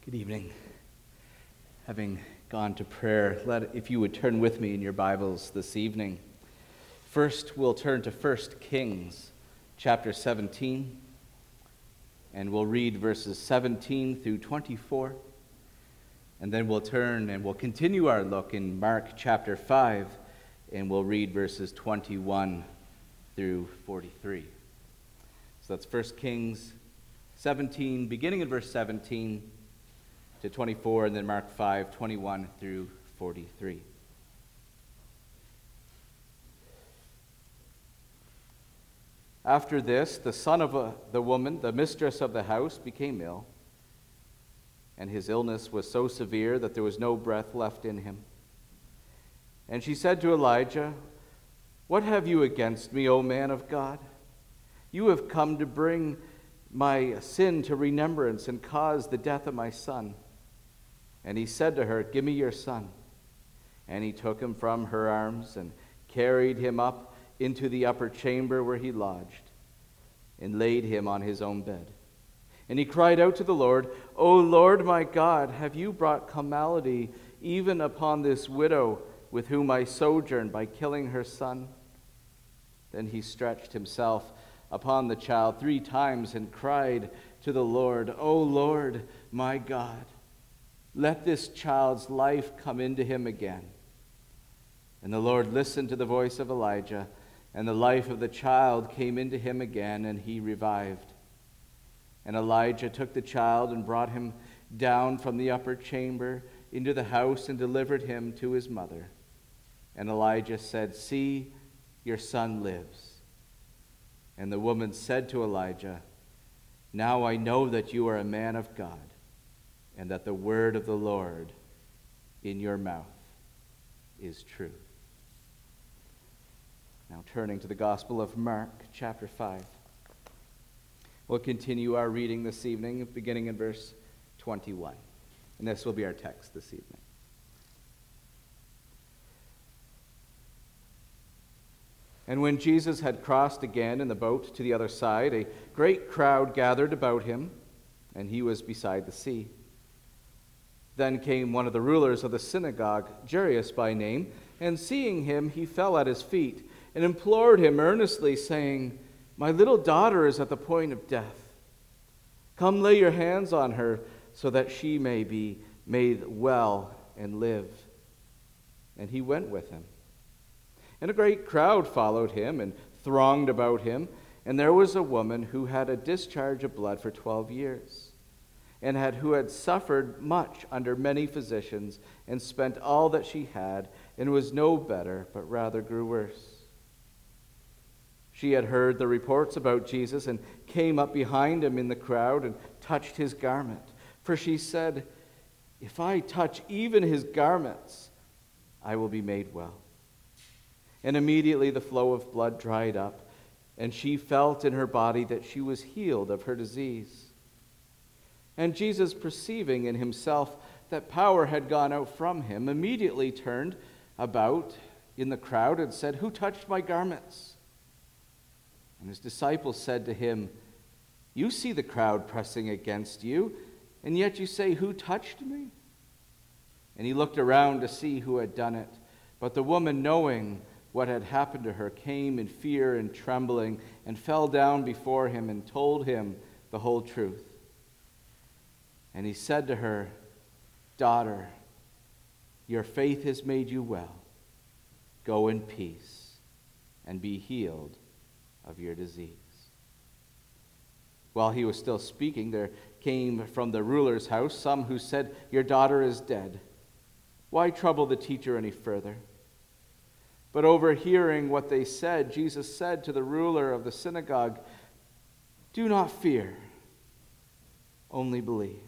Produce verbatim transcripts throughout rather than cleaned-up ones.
Good evening. Having gone to prayer, let if you would turn with me in your Bibles this evening. First, we'll turn to First Kings, chapter seventeen, and we'll read verses seventeen through twenty-four. And then we'll turn and we'll continue our look in Mark chapter five, and we'll read verses twenty-one through forty-three. So that's First Kings seventeen, beginning in verse seventeen, to twenty-four, and then Mark five, twenty-one through forty-three. After this, the son of a, the woman, the mistress of the house, became ill, and his illness was so severe that there was no breath left in him. And she said to Elijah, "What have you against me, O man of God? You have come to bring my sin to remembrance and cause the death of my son." And he said to her, "Give me your son." And he took him from her arms and carried him up into the upper chamber where he lodged, and laid him on his own bed. And he cried out to the Lord, "O Lord my God, have you brought calamity even upon this widow with whom I sojourn by killing her son?" Then he stretched himself upon the child three times and cried to the Lord, "O Lord my God, let this child's life come into him again." And the Lord listened to the voice of Elijah, and the life of the child came into him again, and he revived. And Elijah took the child and brought him down from the upper chamber into the house and delivered him to his mother. And Elijah said, "See, your son lives." And the woman said to Elijah, "Now I know that you are a man of God, and that the word of the Lord in your mouth is true." Now turning to the Gospel of Mark, chapter five. We'll continue our reading this evening, beginning in verse twenty-one. And this will be our text this evening. And when Jesus had crossed again in the boat to the other side, a great crowd gathered about him, and he was beside the sea. Then came one of the rulers of the synagogue, Jairus by name, and seeing him, he fell at his feet and implored him earnestly, saying, "My little daughter is at the point of death. Come lay your hands on her so that she may be made well and live." And he went with him. And a great crowd followed him and thronged about him. And there was a woman who had a discharge of blood for twelve years, and had who had suffered much under many physicians, and spent all that she had, and was no better, but rather grew worse. She had heard the reports about Jesus, and came up behind him in the crowd, and touched his garment. For she said, "If I touch even his garments, I will be made well." And immediately the flow of blood dried up, and she felt in her body that she was healed of her disease. And Jesus, perceiving in himself that power had gone out from him, immediately turned about in the crowd and said, "Who touched my garments?" And his disciples said to him, "You see the crowd pressing against you, and yet you say, 'Who touched me?'" And he looked around to see who had done it. But the woman, knowing what had happened to her, came in fear and trembling, and fell down before him and told him the whole truth. And he said to her, "Daughter, your faith has made you well. Go in peace and be healed of your disease." While he was still speaking, there came from the ruler's house some who said, "Your daughter is dead. Why trouble the teacher any further?" But overhearing what they said, Jesus said to the ruler of the synagogue, "Do not fear, only believe."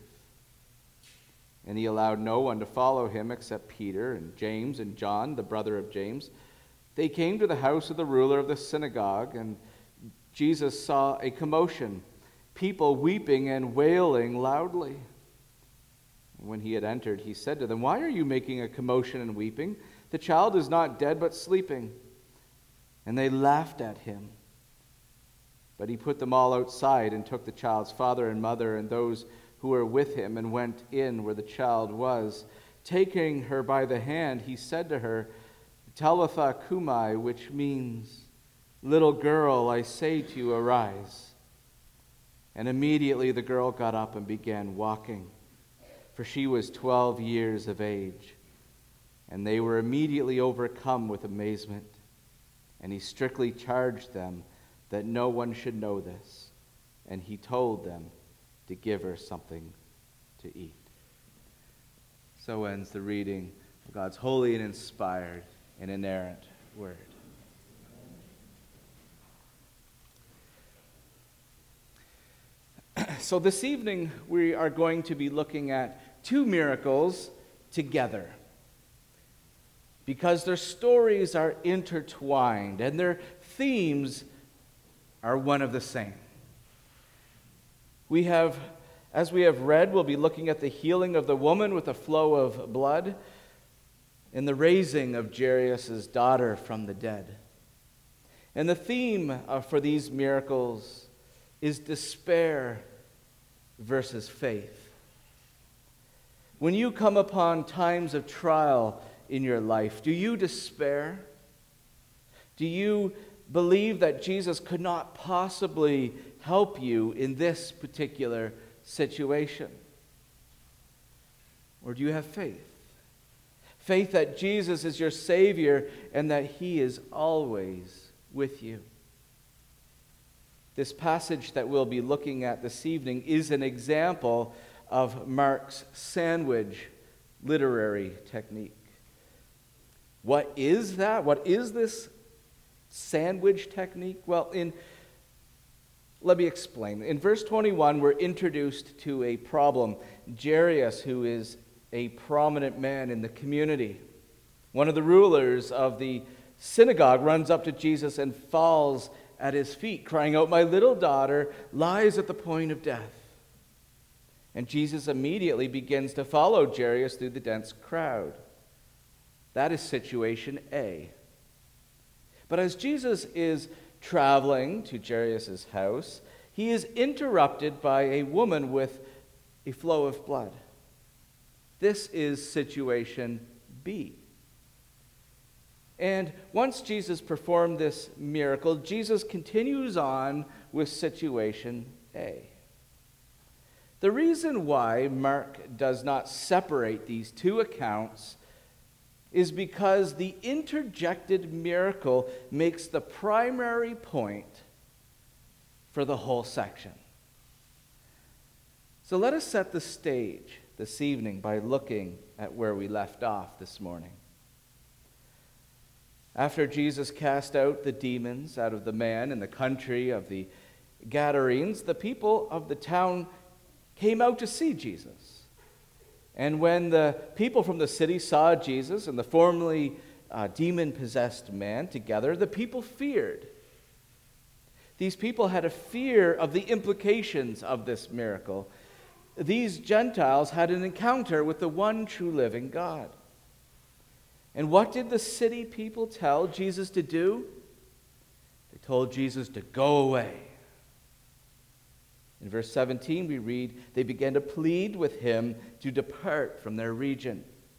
And he allowed no one to follow him except Peter and James and John, the brother of James. They came to the house of the ruler of the synagogue, and Jesus saw a commotion, people weeping and wailing loudly. And when he had entered, he said to them, "Why are you making a commotion and weeping? The child is not dead, but sleeping." And they laughed at him. But he put them all outside and took the child's father and mother and those who were with him and went in where the child was. Taking her by the hand, he said to her, Talitha cumi, which means, little girl, I say to you, arise. And immediately the girl got up and began walking, for she was twelve years of age. And they were immediately overcome with amazement. And he strictly charged them that no one should know this. And he told them to give her something to eat. So ends the reading of God's holy and inspired and inerrant word. So this evening we are going to be looking at two miracles together, because their stories are intertwined and their themes are one of the same. We have, as we have read, we'll be looking at the healing of the woman with a flow of blood and the raising of Jairus' daughter from the dead. And the theme uh, for these miracles is despair versus faith. When you come upon times of trial in your life, do you despair? Do you believe that Jesus could not possibly help you in this particular situation? Or do you have faith? Faith that Jesus is your Savior and that He is always with you. This passage that we'll be looking at this evening is an example of Mark's sandwich literary technique. What is that? What is this sandwich technique? Well, in let me explain. In verse twenty-one, we're introduced to a problem. Jairus, who is a prominent man in the community, one of the rulers of the synagogue, runs up to Jesus and falls at his feet, crying out, "My little daughter lies at the point of death." And Jesus immediately begins to follow Jairus through the dense crowd. That is situation A. But as Jesus is traveling to Jairus' house, he is interrupted by a woman with a flow of blood. This is situation B. And once Jesus performed this miracle, Jesus continues on with situation A. The reason why Mark does not separate these two accounts is because the interjected miracle makes the primary point for the whole section. So let us set the stage this evening by looking at where we left off this morning. After Jesus cast out the demons out of the man in the country of the Gadarenes, the people of the town came out to see Jesus. And when the people from the city saw Jesus and the formerly uh, demon-possessed man together, the people feared. These people had a fear of the implications of this miracle. These Gentiles had an encounter with the one true living God. And what did the city people tell Jesus to do? They told Jesus to go away. In verse seventeen, we read, they began to plead with him to depart from their region.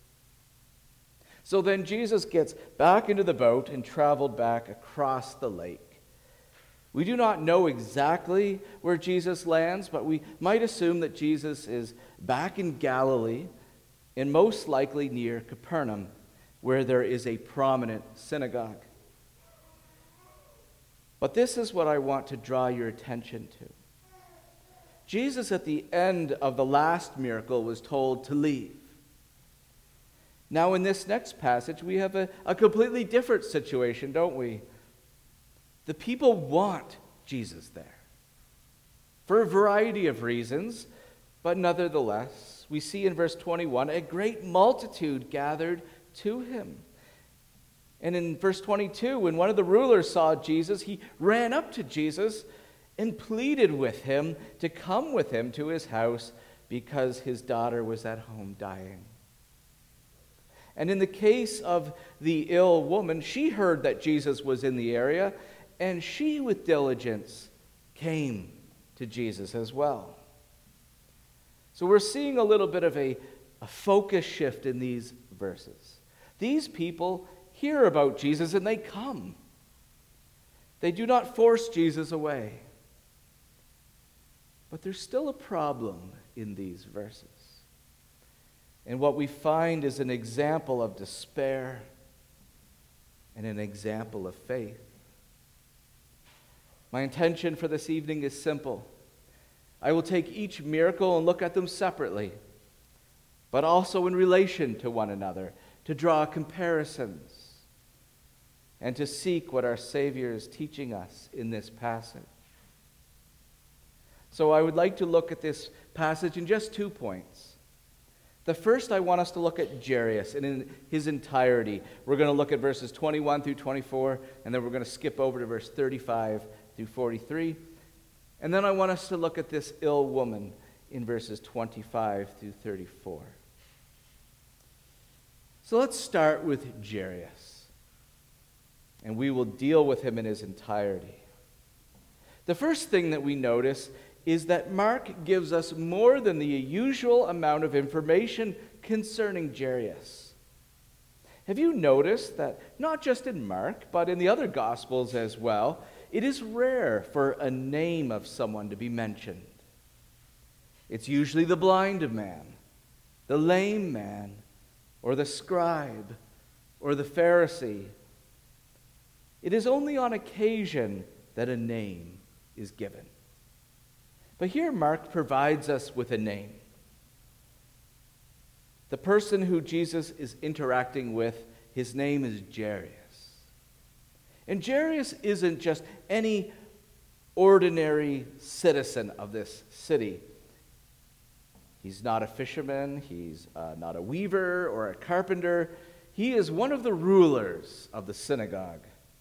So then Jesus gets back into the boat and traveled back across the lake. We do not know exactly where Jesus lands, but we might assume that Jesus is back in Galilee, and most likely near Capernaum, where there is a prominent synagogue. But this is what I want to draw your attention to. Jesus, at the end of the last miracle, was told to leave. Now, in this next passage, we have a, a completely different situation, don't we? The people want Jesus there for a variety of reasons, but nevertheless, we see in verse twenty-one, a great multitude gathered to him. And in verse twenty-two, when one of the rulers saw Jesus, he ran up to Jesus and pleaded with him to come with him to his house because his daughter was at home dying. And in the case of the ill woman, she heard that Jesus was in the area, and she, with diligence, came to Jesus as well. So we're seeing a little bit of a, a focus shift in these verses. These people hear about Jesus and they come. They do not force Jesus away. But there's still a problem in these verses. And what we find is an example of despair and an example of faith. My intention for this evening is simple. I will take each miracle and look at them separately, but also in relation to one another, to draw comparisons, and to seek what our Savior is teaching us in this passage. So I would like to look at this passage in just two points. The first, I want us to look at Jairus and in his entirety. We're going to look at verses twenty-one through twenty-four, and then we're going to skip over to verse thirty-five through forty-three. And then I want us to look at this ill woman in verses twenty-five through thirty-four. So let's start with Jairus, and we will deal with him in his entirety. The first thing that we notice is that Mark gives us more than the usual amount of information concerning Jairus. Have you noticed that not just in Mark, but in the other Gospels as well, it is rare for a name of someone to be mentioned? It's usually the blind man, the lame man, or the scribe, or the Pharisee. It is only on occasion that a name is given. But here Mark provides us with a name. The person who Jesus is interacting with, his name is Jairus. And Jairus isn't just any ordinary citizen of this city. He's not a fisherman, he's uh, not a weaver or a carpenter. He is one of the rulers of the synagogue.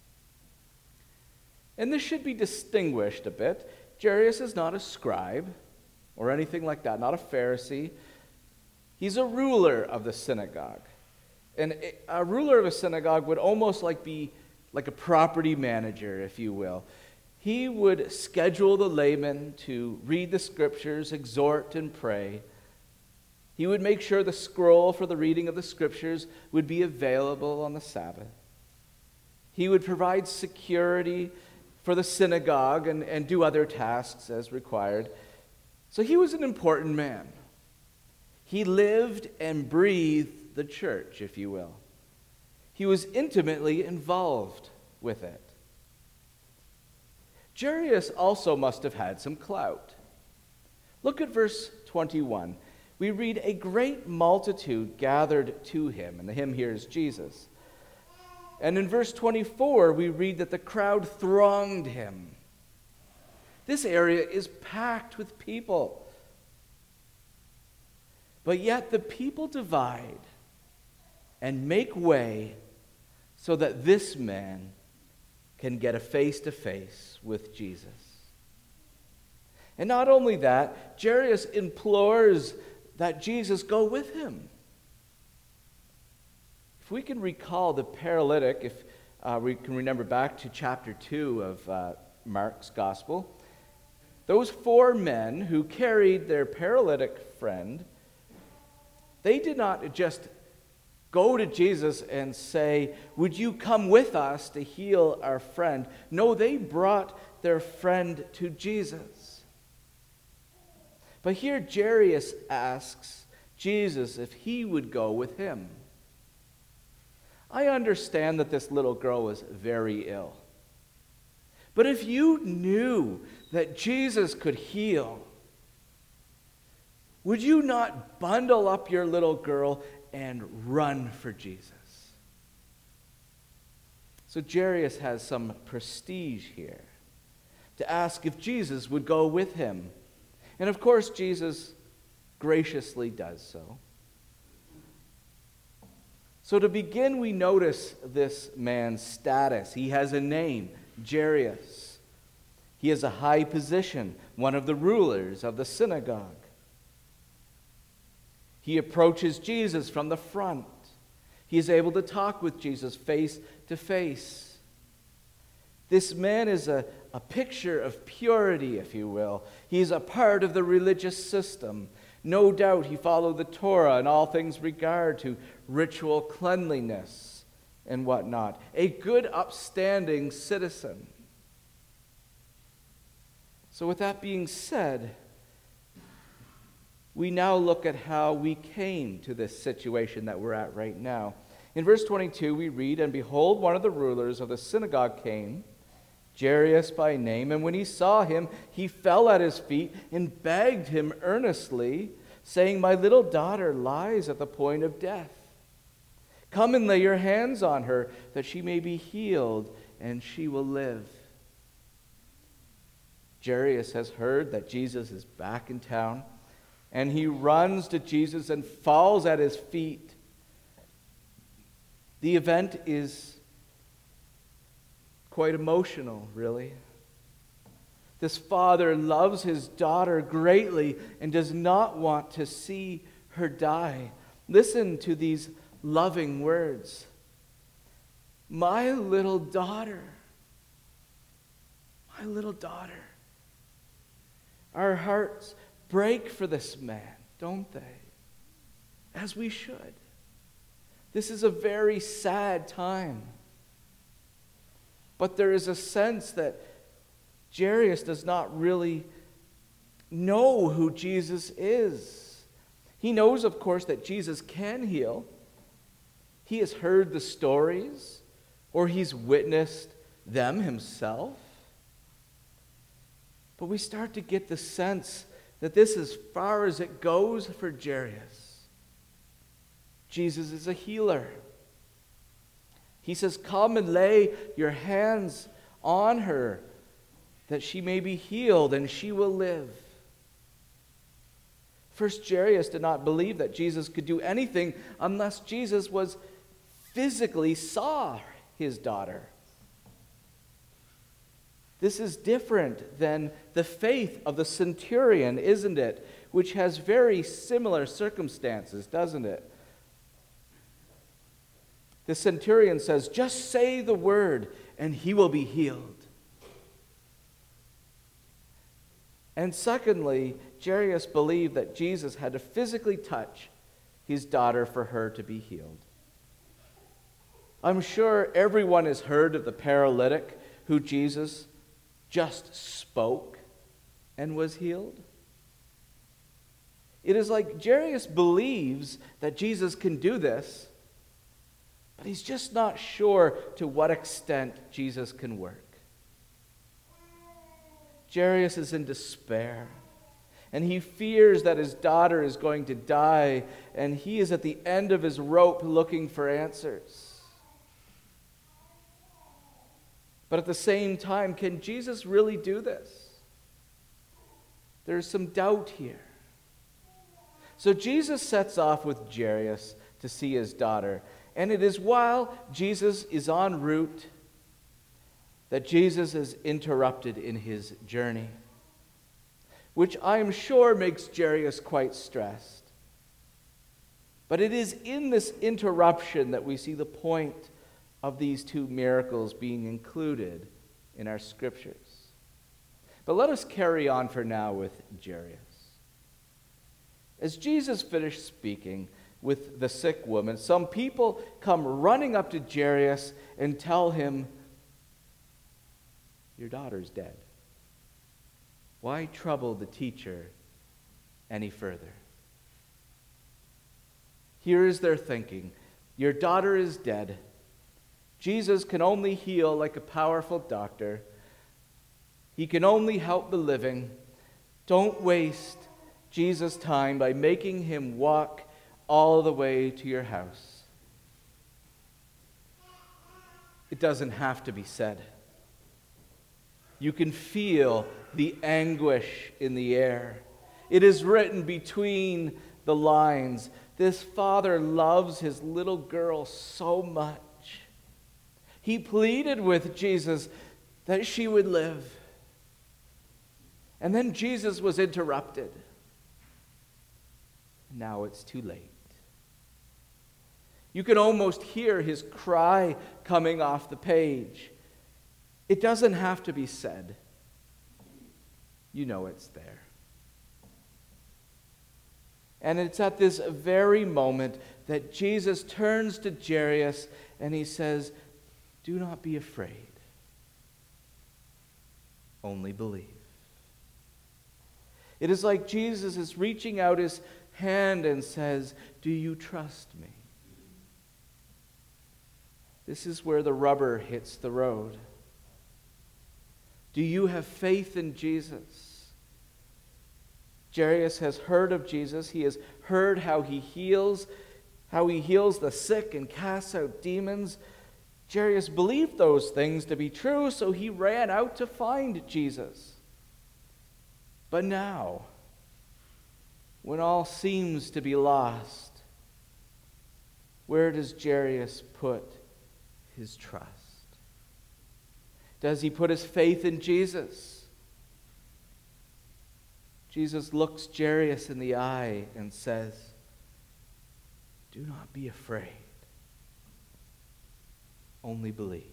And this should be distinguished a bit. Jairus is not a scribe or anything like that, not a Pharisee. He's a ruler of the synagogue. And a ruler of a synagogue would almost like be like a property manager, if you will. He would schedule the laymen to read the scriptures, exhort and pray. He would make sure the scroll for the reading of the scriptures would be available on the Sabbath. He would provide security for the synagogue and, and do other tasks as required. So he was an important man. He lived and breathed the church, if you will. He was intimately involved with it. Jairus also must have had some clout. Look at verse twenty-one. We read, a great multitude gathered to him, and the him here is Jesus. And in verse twenty-four, we read that the crowd thronged him. This area is packed with people. But yet the people divide and make way so that this man can get a face-to-face with Jesus. And not only that, Jairus implores that Jesus go with him. If we can recall the paralytic, if uh, we can remember back to chapter two of uh, Mark's Gospel, those four men who carried their paralytic friend, they did not just go to Jesus and say, would you come with us to heal our friend? No, they brought their friend to Jesus. But here Jairus asks Jesus if he would go with him. I understand that this little girl was very ill. But if you knew that Jesus could heal, would you not bundle up your little girl and run for Jesus? So Jairus has some prestige here to ask if Jesus would go with him. And of course, Jesus graciously does so. So to begin, we notice this man's status. He has a name, Jairus. He has a high position, one of the rulers of the synagogue. He approaches Jesus from the front. He is able to talk with Jesus face to face. This man is a, a picture of purity, if you will. He's a part of the religious system. No doubt he followed the Torah in all things regard to ritual cleanliness and whatnot. A good, upstanding citizen. So with that being said, we now look at how we came to this situation that we're at right now. In verse twenty-two, we read, "And behold, one of the rulers of the synagogue came, Jairus by name, and when he saw him, he fell at his feet and begged him earnestly, saying, 'My little daughter lies at the point of death. Come and lay your hands on her, that she may be healed, and she will live.'" Jairus has heard that Jesus is back in town, and he runs to Jesus and falls at his feet. The event is quite emotional, really. This father loves his daughter greatly and does not want to see her die. Listen to these loving words. "My little daughter, my little daughter." Our hearts break for this man, don't they? As we should. This is a very sad time. But there is a sense that Jairus does not really know who Jesus is. He knows, of course, that Jesus can heal. He has heard the stories, or he's witnessed them himself. But we start to get the sense that this is as far as it goes for Jairus. Jesus is a healer. He says, "Come and lay your hands on her, that she may be healed and she will live." First, Jairus did not believe that Jesus could do anything unless Jesus was physically saw his daughter. This is different than the faith of the centurion, isn't it? Which has very similar circumstances, doesn't it? The centurion says, "Just say the word and he will be healed." And secondly, Jairus believed that Jesus had to physically touch his daughter for her to be healed. I'm sure everyone has heard of the paralytic who Jesus just spoke and was healed. It is like Jairus believes that Jesus can do this, but he's just not sure to what extent Jesus can work. Jairus is in despair, and he fears that his daughter is going to die, and he is at the end of his rope looking for answers. But at the same time, can Jesus really do this? There's some doubt here. So Jesus sets off with Jairus to see his daughter. And it is while Jesus is en route that Jesus is interrupted in his journey, which I am sure makes Jairus quite stressed. But it is in this interruption that we see the point of these two miracles being included in our scriptures. But let us carry on for now with Jairus. As Jesus finished speaking with the sick woman, some people come running up to Jairus and tell him, "Your daughter's dead. Why trouble the teacher any further?" Here is their thinking. Your daughter is dead. Jesus can only heal like a powerful doctor. He can only help the living. Don't waste Jesus' time by making him walk all the way to your house. It doesn't have to be said. You can feel the anguish in the air. It is written between the lines. This father loves his little girl so much. He pleaded with Jesus that she would live. And then Jesus was interrupted. Now it's too late. You can almost hear his cry coming off the page. It doesn't have to be said. You know it's there. And it's at this very moment that Jesus turns to Jairus and he says, "Do not be afraid. Only believe." It is like Jesus is reaching out his hand and says, "Do you trust me?" This is where the rubber hits the road. Do you have faith in Jesus? Jairus has heard of Jesus. He has heard how he heals, how he heals the sick and casts out demons. Jairus believed those things to be true, so he ran out to find Jesus. But now, when all seems to be lost, where does Jairus put his trust? Does he put his faith in Jesus? Jesus looks Jairus in the eye and says, "Do not be afraid. Only believe."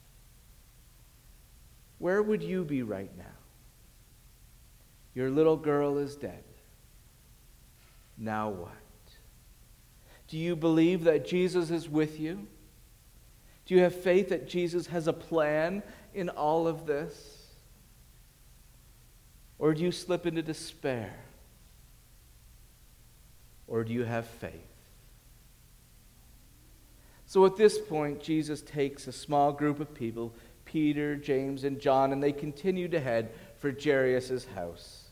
Where would you be right now? Your little girl is dead. Now what? Do you believe that Jesus is with you? Do you have faith that Jesus has a plan in all of this? Or do you slip into despair? Or do you have faith? So at this point, Jesus takes a small group of people, Peter, James, and John, and they continue to head for Jairus' house.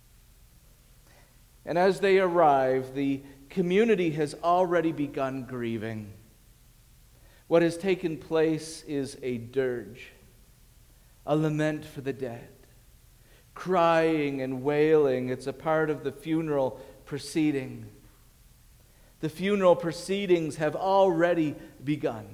And as they arrive, the community has already begun grieving. What has taken place is a dirge, a lament for the dead, crying and wailing. It's a part of the funeral proceeding. The funeral proceedings have already begun.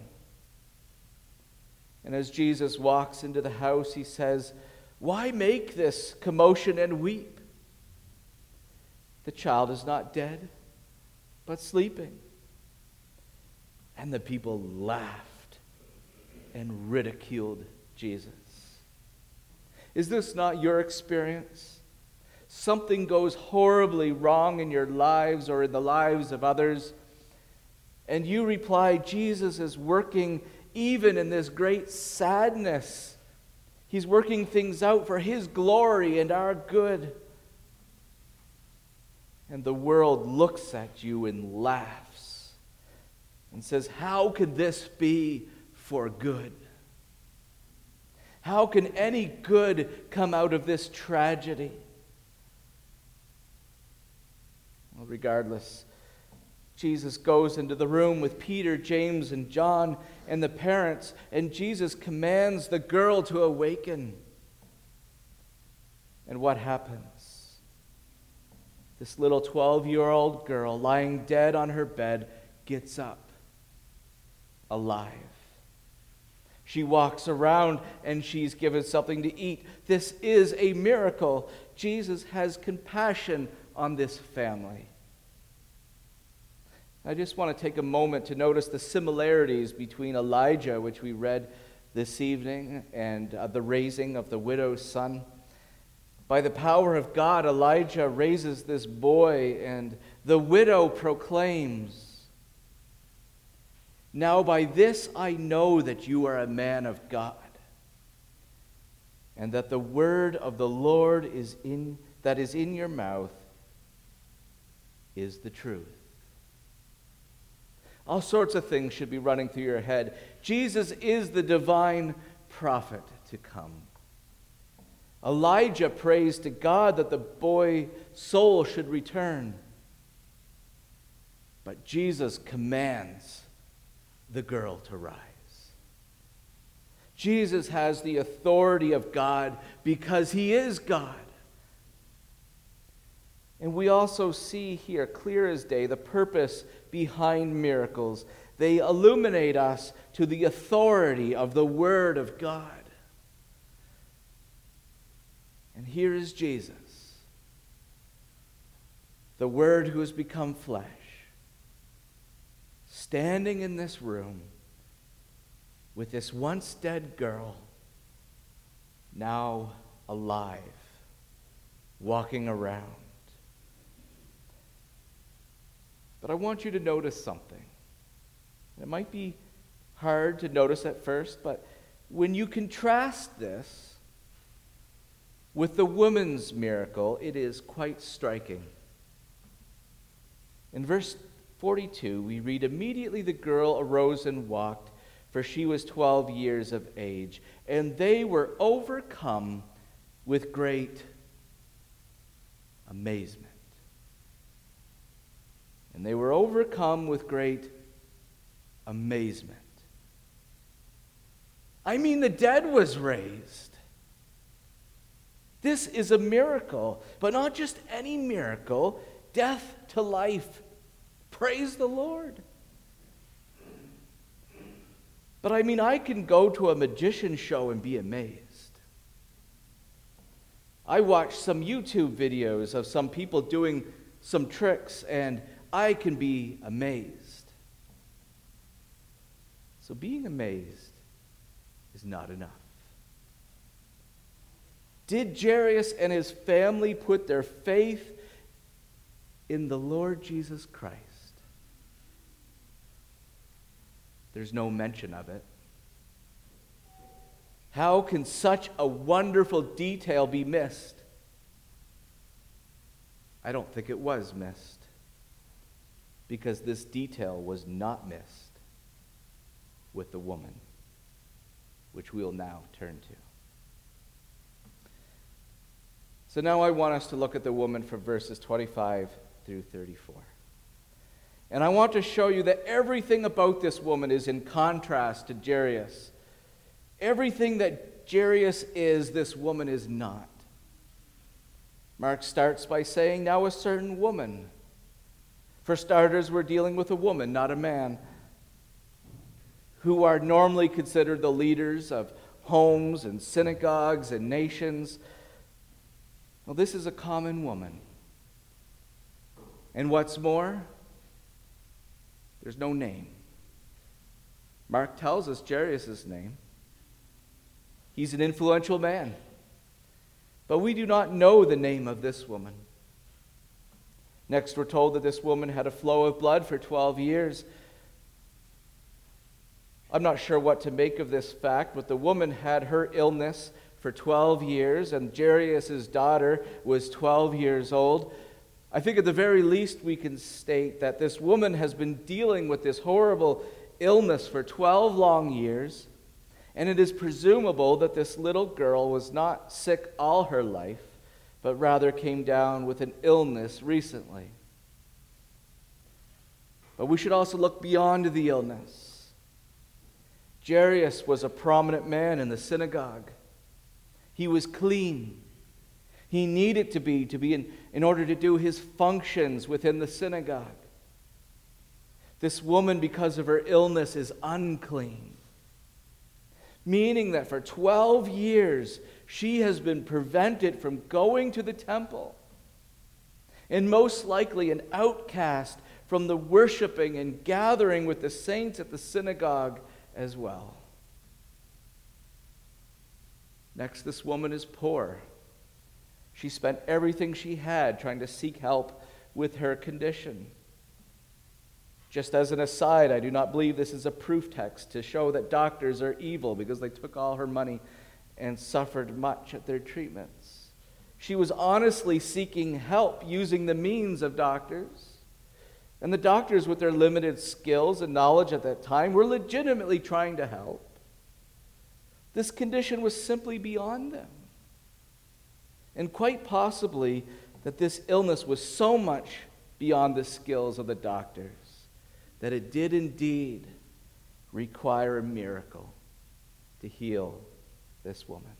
And as Jesus walks into the house, he says, "Why make this commotion and weep? The child is not dead, but sleeping." And the people laughed and ridiculed Jesus. Is this not your experience? Something goes horribly wrong in your lives or in the lives of others, and you reply, "Jesus is working even in this great sadness. He's working things out for his glory and our good." And the world looks at you and laughs and says, "How could this be for good? How can any good come out of this tragedy?" Well, regardless, Jesus goes into the room with Peter, James, and John and the parents, and Jesus commands the girl to awaken. And what happens? This little twelve-year-old girl lying dead on her bed gets up, alive. She walks around and she's given something to eat. This is a miracle. Jesus has compassion on this family. I just want to take a moment to notice the similarities between Elijah, which we read this evening, and uh, the raising of the widow's son. By the power of God, Elijah raises this boy, and the widow proclaims, "Now by this I know that you are a man of God, and that the word of the Lord is in that is in your mouth is the truth." All sorts of things should be running through your head. Jesus is the divine prophet to come. Elijah prays to God that the boy's soul should return. But Jesus commands the girl to rise. Jesus has the authority of God because he is God. And we also see here, clear as day, the purpose behind miracles. They illuminate us to the authority of the Word of God. And here is Jesus, the Word who has become flesh, standing in this room with this once dead girl, now alive, walking around. But I want you to notice something. It might be hard to notice at first, but when you contrast this with the woman's miracle, it is quite striking. In verse forty-two, we read, "Immediately the girl arose and walked, for she was twelve years of age, and they were overcome with great amazement." And they were overcome with great amazement. I mean, the dead was raised. This is a miracle, but not just any miracle, death to life. Praise the Lord. But I mean, I can go to a magician show and be amazed. I watch some YouTube videos of some people doing some tricks, and I can be amazed. So being amazed is not enough. Did Jairus and his family put their faith in the Lord Jesus Christ? There's no mention of it. How can such a wonderful detail be missed? I don't think it was missed, because this detail was not missed with the woman, which we'll now turn to. So now I want us to look at the woman from verses twenty-five through thirty-four. And I want to show you that everything about this woman is in contrast to Jairus. Everything that Jairus is, this woman is not. Mark starts by saying, "Now a certain woman." For starters, we're dealing with a woman, not a man, who are normally considered the leaders of homes and synagogues and nations. Well, this is a common woman. And what's more, there's no name. Mark tells us Jairus' name. He's an influential man. But we do not know the name of this woman. Next, we're told that this woman had a flow of blood for twelve years. I'm not sure what to make of this fact, but the woman had her illness for twelve years, and Jairus' daughter was twelve years old. I think at the very least we can state that this woman has been dealing with this horrible illness for twelve long years, and it is presumable that this little girl was not sick all her life, but rather came down with an illness recently. But we should also look beyond the illness. Jairus was a prominent man in the synagogue. He was clean. He needed to be, to be in, in order to do his functions within the synagogue. This woman, because of her illness, is unclean. Meaning that for twelve years, she has been prevented from going to the temple. And most likely an outcast from the worshiping and gathering with the saints at the synagogue as well. Next, this woman is poor. She spent everything she had trying to seek help with her condition. Just as an aside, I do not believe this is a proof text to show that doctors are evil because they took all her money and suffered much at their treatments. She was honestly seeking help using the means of doctors. And the doctors, with their limited skills and knowledge at that time, were legitimately trying to help. This condition was simply beyond them. And quite possibly that this illness was so much beyond the skills of the doctors that it did indeed require a miracle to heal this woman.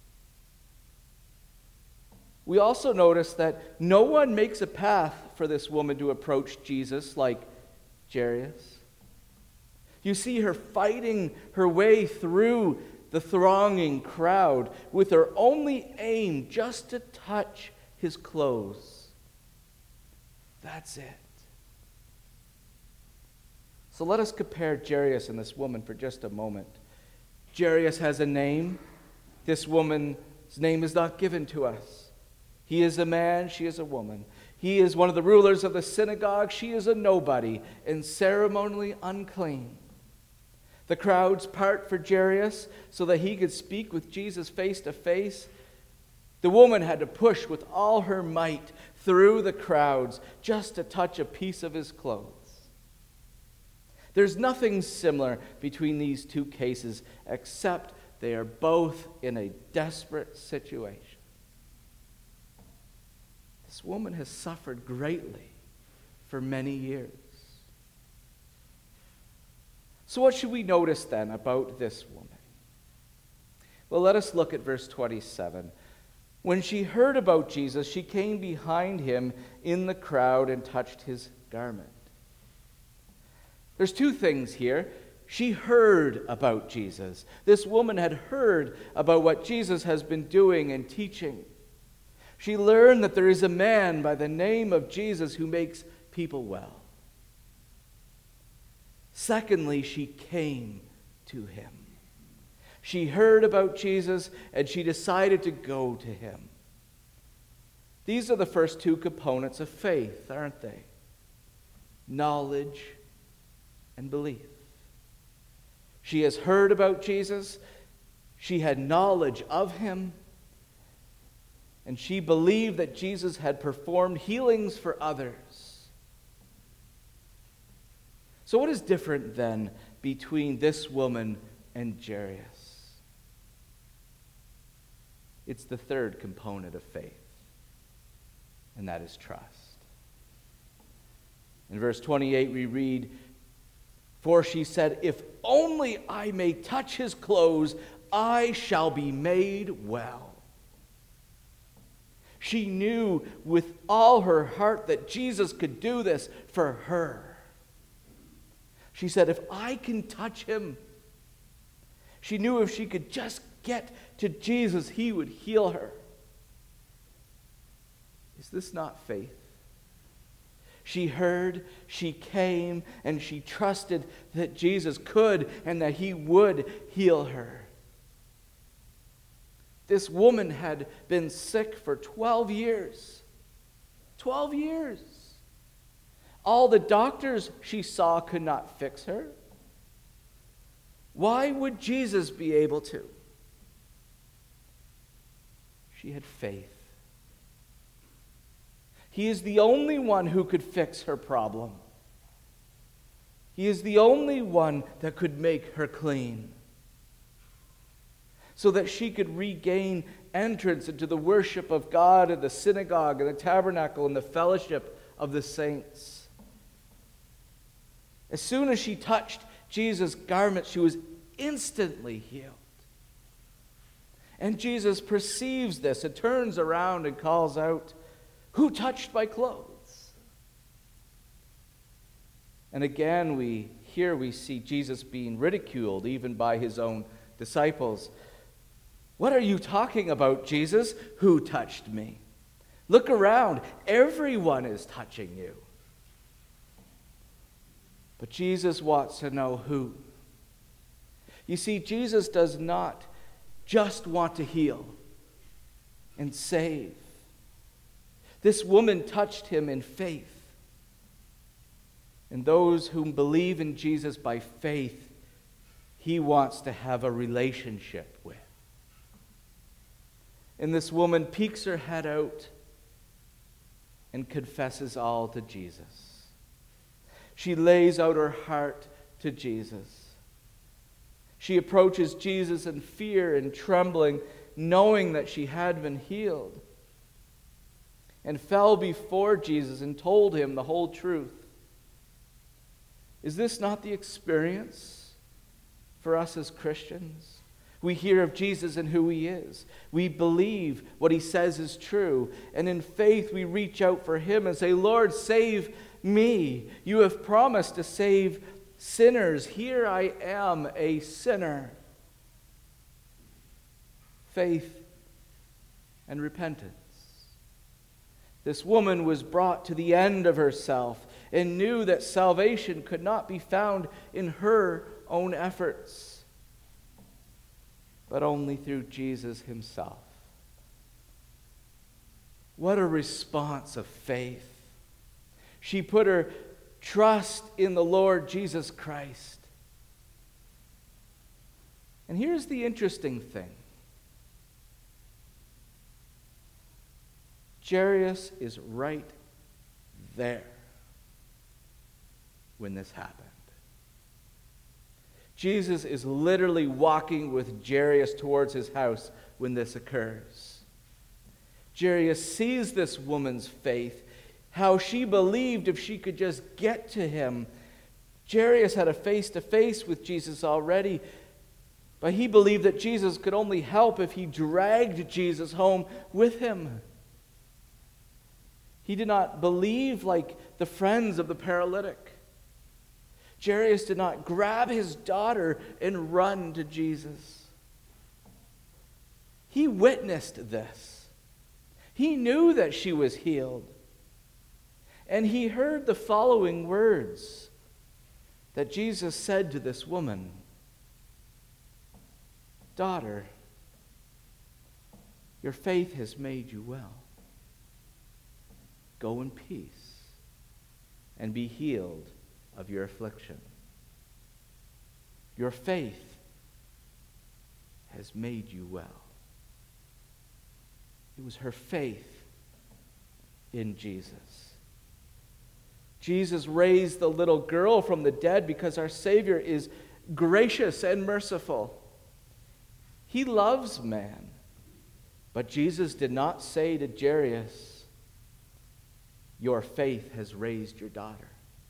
We also notice that no one makes a path for this woman to approach Jesus like Jairus. You see her fighting her way through the thronging crowd with her only aim just to touch his clothes. That's it. So let us compare Jairus and this woman for just a moment. Jairus has a name. This woman's name is not given to us. He is a man, she is a woman. He is one of the rulers of the synagogue. She is a nobody and ceremonially unclean. The crowds part for Jairus so that he could speak with Jesus face to face. The woman had to push with all her might through the crowds just to touch a piece of his clothes. There's nothing similar between these two cases except they are both in a desperate situation. This woman has suffered greatly for many years. So what should we notice then about this woman? Well, let us look at verse twenty-seven. When she heard about Jesus, she came behind him in the crowd and touched his garment. There's two things here. She heard about Jesus. This woman had heard about what Jesus has been doing and teaching. She learned that there is a man by the name of Jesus who makes people well. Secondly, she came to him. She heard about Jesus and she decided to go to him. These are the first two components of faith, aren't they? Knowledge and belief. She has heard about Jesus. She had knowledge of him. And she believed that Jesus had performed healings for others. So what is different then between this woman and Jairus? It's the third component of faith, and that is trust. In verse twenty-eight we read, "For she said, 'If only I may touch his clothes, I shall be made well.'" She knew with all her heart that Jesus could do this for her. She said, "If I can touch him," she knew if she could just get to Jesus, he would heal her. Is this not faith? She heard, she came, and she trusted that Jesus could and that he would heal her. This woman had been sick for twelve years. twelve years. All the doctors she saw could not fix her. Why would Jesus be able to? She had faith. He is the only one who could fix her problem. He is the only one that could make her clean, so that she could regain entrance into the worship of God in the synagogue and the tabernacle and the fellowship of the saints. As soon as she touched Jesus' garment, she was instantly healed. And Jesus perceives this and turns around and calls out, "Who touched my clothes?" And again, we here we see Jesus being ridiculed even by his own disciples. "What are you talking about, Jesus? Who touched me? Look around. Everyone is touching you." But Jesus wants to know who. You see, Jesus does not just want to heal and save. This woman touched him in faith. And those who believe in Jesus by faith, he wants to have a relationship with. And this woman peeks her head out and confesses all to Jesus. She lays out her heart to Jesus. She approaches Jesus in fear and trembling, knowing that she had been healed, and fell before Jesus and told him the whole truth. Is this not the experience for us as Christians? We hear of Jesus and who he is. We believe what he says is true. And in faith we reach out for him and say, "Lord, save me. You have promised to save sinners. Here I am, a sinner." Faith and repentance. This woman was brought to the end of herself and knew that salvation could not be found in her own efforts, but only through Jesus himself. What a response of faith. She put her trust in the Lord Jesus Christ. And here's the interesting thing. Jairus is right there when this happened. Jesus is literally walking with Jairus towards his house when this occurs. Jairus sees this woman's faith, how she believed if she could just get to him. Jairus had a face-to-face with Jesus already, but he believed that Jesus could only help if he dragged Jesus home with him. He did not believe like the friends of the paralytic. Jairus did not grab his daughter and run to Jesus. He witnessed this. He knew that she was healed. And he heard the following words that Jesus said to this woman. Daughter, your faith has made you well. Go in peace and be healed of your affliction. Your faith has made you well. It was her faith in Jesus. Jesus raised the little girl from the dead because our Savior is gracious and merciful. He loves man. But Jesus did not say to Jairus, your faith has raised your daughter.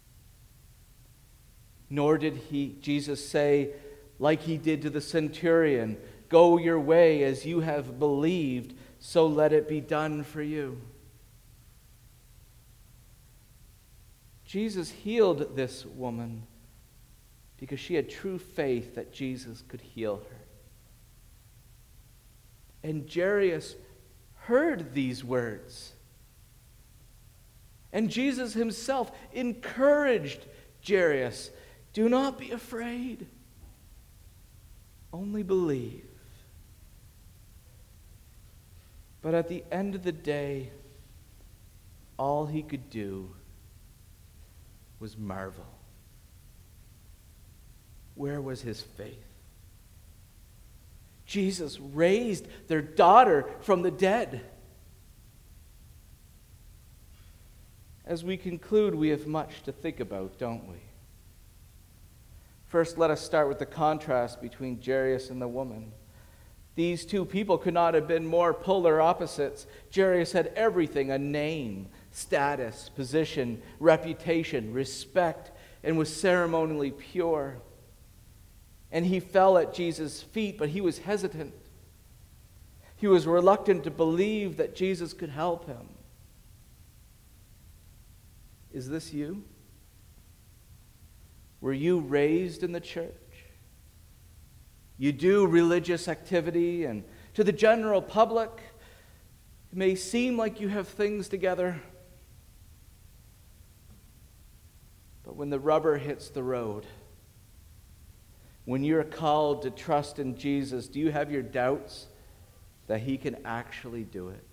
Nor did he, Jesus say, like he did to the centurion, go your way as you have believed, so let it be done for you. Jesus healed this woman because she had true faith that Jesus could heal her. And Jairus heard these words. And Jesus himself encouraged Jairus, do not be afraid, only believe. But at the end of the day, all he could do was marvel. Where was his faith? Jesus raised their daughter from the dead. As we conclude, we have much to think about, don't we? First, let us start with the contrast between Jairus and the woman. These two people could not have been more polar opposites. Jairus had everything, a name, status, position, reputation, respect, and was ceremonially pure. And he fell at Jesus' feet, but he was hesitant. He was reluctant to believe that Jesus could help him. Is this you? Were you raised in the church? You do religious activity, and to the general public, it may seem like you have things together. But when the rubber hits the road, when you're called to trust in Jesus, do you have your doubts that he can actually do it?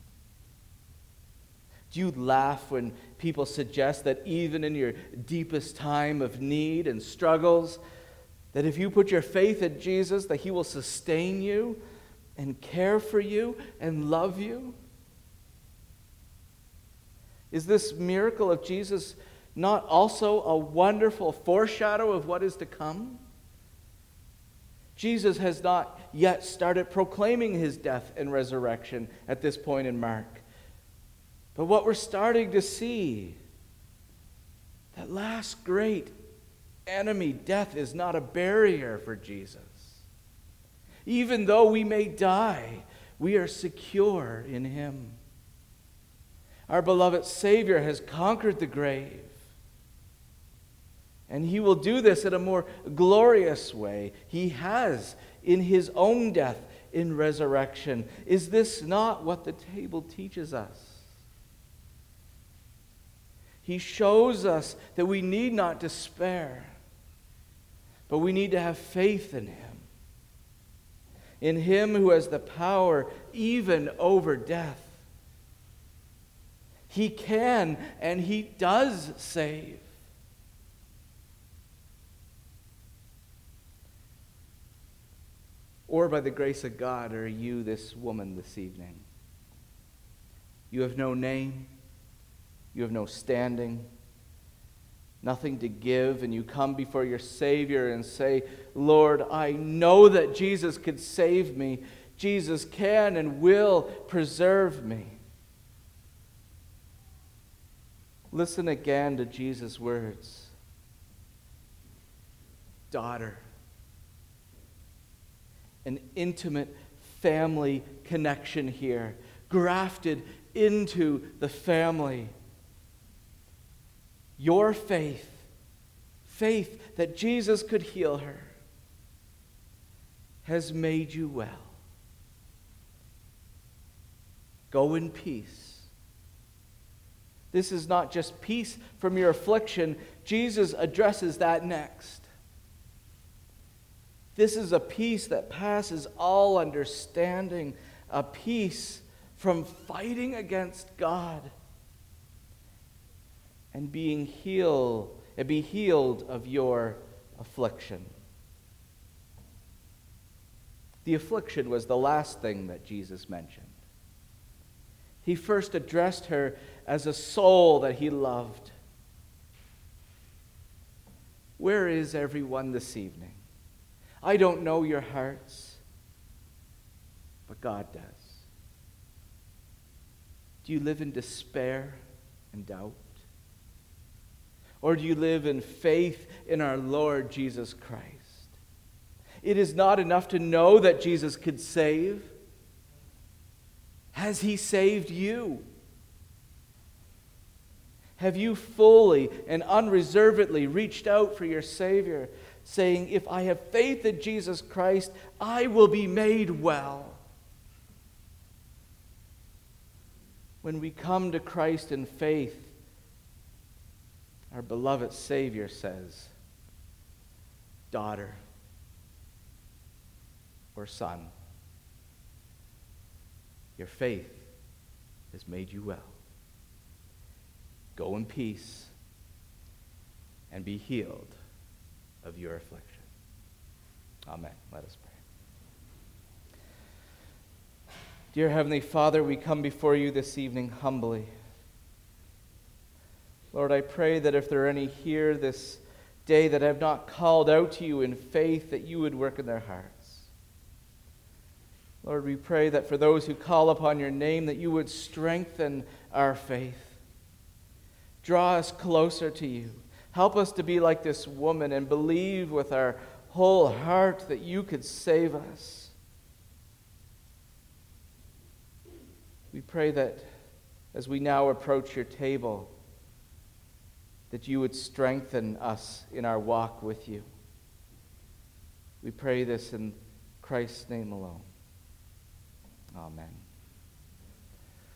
Do you laugh when people suggest that even in your deepest time of need and struggles, that if you put your faith in Jesus, that he will sustain you and care for you and love you? Is this miracle of Jesus not also a wonderful foreshadow of what is to come? Jesus has not yet started proclaiming his death and resurrection at this point in Mark. But what we're starting to see, that last great enemy, death, is not a barrier for Jesus. Even though we may die, we are secure in him. Our beloved Savior has conquered the grave. And he will do this in a more glorious way. He has in his own death, in resurrection. Is this not what the table teaches us? He shows us that we need not despair, but we need to have faith in him. In him who has the power even over death. He can and He does save. Or by the grace of God are you this woman this evening? You have no name, you have no standing, nothing to give, and you come before your Savior and say, Lord, I know that Jesus could save me. Jesus can and will preserve me. Listen again to Jesus' words. Daughter. An intimate family connection here, grafted into the family. Your faith, faith that Jesus could heal her, has made you well. Go in peace. This is not just peace from your affliction. Jesus addresses that next. This is a peace that passes all understanding, a peace from fighting against God and being healed, and be healed of your affliction. The affliction was the last thing that Jesus mentioned. He first addressed her as a soul that He loved. Where is everyone this evening? I don't know your hearts, but God does. Do you live in despair and doubt? Or do you live in faith in our Lord Jesus Christ? It is not enough to know that Jesus could save. Has He saved you? Have you fully and unreservedly reached out for your Savior, saying, if I have faith in Jesus Christ, I will be made well? When we come to Christ in faith, our beloved Savior says, daughter or son, your faith has made you well. Go in peace and be healed of your affliction. Amen. Let us pray. Dear Heavenly Father, we come before you this evening humbly. Lord, I pray that if there are any here this day that have not called out to you in faith, that you would work in their hearts. Lord, we pray that for those who call upon your name, that you would strengthen our faith. Draw us closer to you. Help us to be like this woman and believe with our whole heart that you could save us. We pray that as we now approach your table, that you would strengthen us in our walk with you. We pray this in Christ's name alone. Amen.